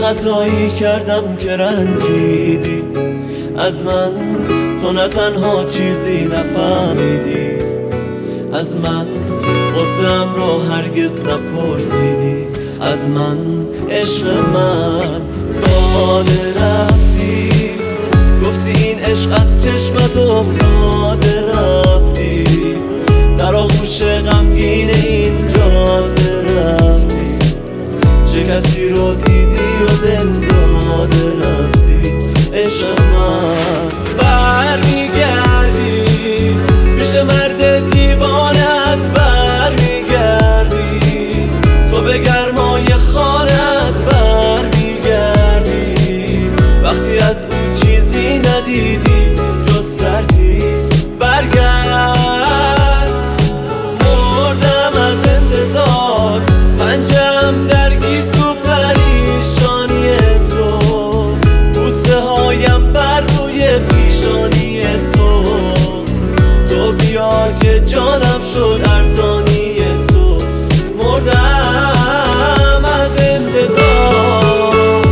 خطایی کردم که رنجیدی از من، تو نه تنها چیزی نفهمیدی از من، قصه‌ام رو هرگز نپرسیدی از من. عشق من ساده رفتی، گفتی این عشق از چشمت افتاده، رفتی در آغوش غمگین این جاده، رفتی چه کسی رو دیدی و دل داده، رفتی. عشق من برمیگردی پیش مرد دیوانت، برمیگردی تو به گرمای خانت، برمیگردی وقتی از او چیزی ندیدی جز سردی. برگرد، مردم از انتظار، پنجم درگیس و پریشانی تو، بوسه هایم بر روی پیشانی تو، تو بیا که جانم شد ارزانی تو. مردم از انتظار.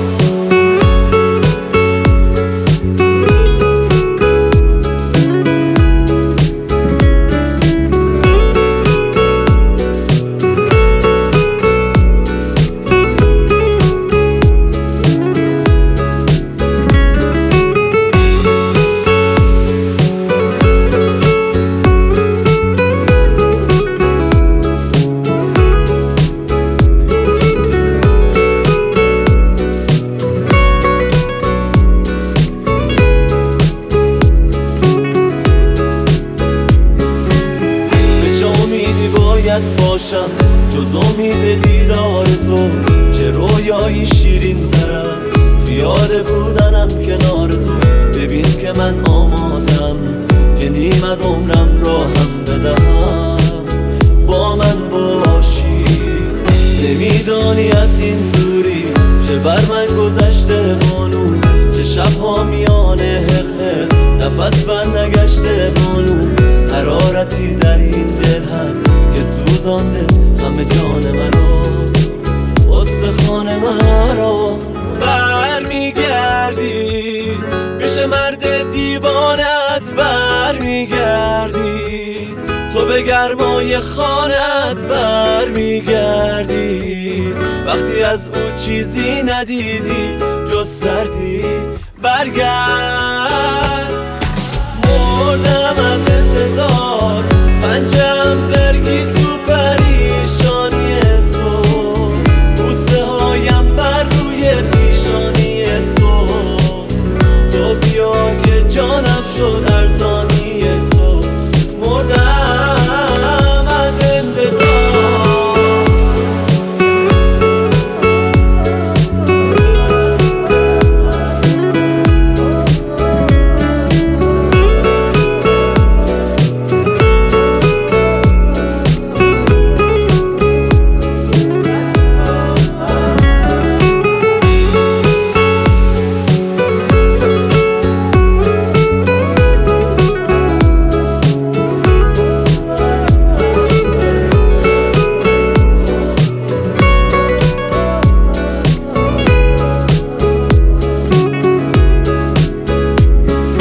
باشم جز امید دیدار تو، چه رویایی شیرین تر از خیال بودنم کنار تو. ببین که من آمادم که نیم از عمرم را هم بدهم، با من باشی. نمیدانی از این دوری چه بر من گذشته بانو، چه شبها میانه حق نفس بر نگشته بانو. حرارتی در این دل هست که سوزانده همه جان منو، استخوان مرا. برمیگردی پیش مرد دیوانت، برمیگردی تو به گرمای خانت، برمیگردی وقتی از او چیزی ندیدی جز سردی. برگرد، مردم از انتظار، پنجم درگیس و پریشانی تو، بوسه هایم بر روی پیشانی تو، تو بیا که جانم شد ارزانی تو. مردم از انتظار.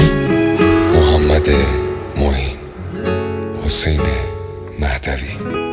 حسین مهدوی.